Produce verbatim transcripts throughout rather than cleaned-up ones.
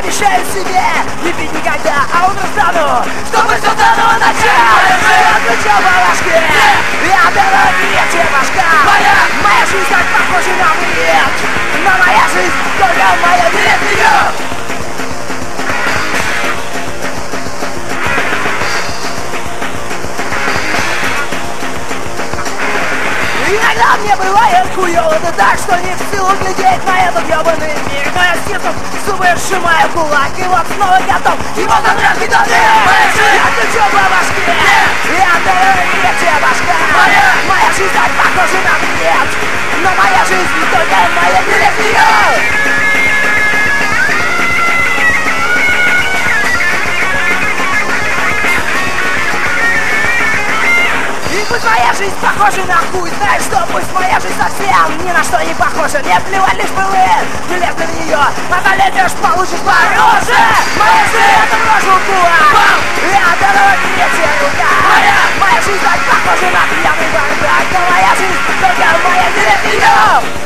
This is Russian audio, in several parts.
обещаю себе не пить никогда, а утром встану, чтобы все заново начать. Отключил балашки, я дороги те башка. Моя жизнь так похожа на бред, но моя жизнь только моя без нее. Иногда мне бывает хуёво, да так, что не в силу глядеть на этот ёбаный мир. Но я стиснув зубы, сжимаю кулак, и вот снова готов его задрать бетоны. Я кричу по башке, я дороги те башка. Моя жизнь так похожа на бред, но моя жизнь только моя без нее. Пусть моя жизнь похожа на хуй, знаешь что, пусть моя жизнь совсем ни на что не похожа. Не плевать лишь бы вы, не лезли в нее, а залезешь, получишь по роже. Моя жизнь это рожу кулак, я дороги те рука. Моя жизнь так похожа на пьяный бардак, но моя жизнь только моя без нее.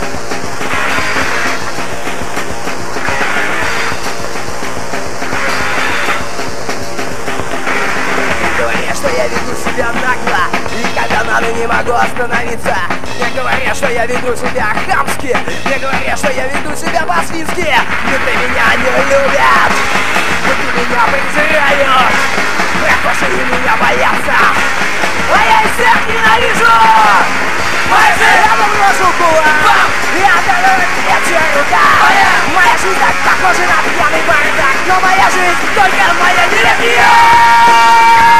Что я веду себя нагло, и когда надо, не могу остановиться. Не говоря, что я веду себя хамски, не говоря, что я веду себя по-свински. Но ты меня не любят, но ты меня презираешь. Прохожие меня боятся, а я их всех ненавижу. Моя жизнь я брошу кулак, я дороги те рука. Моя жизнь так похожа на пьяный бардак, но моя жизнь только моя без нее.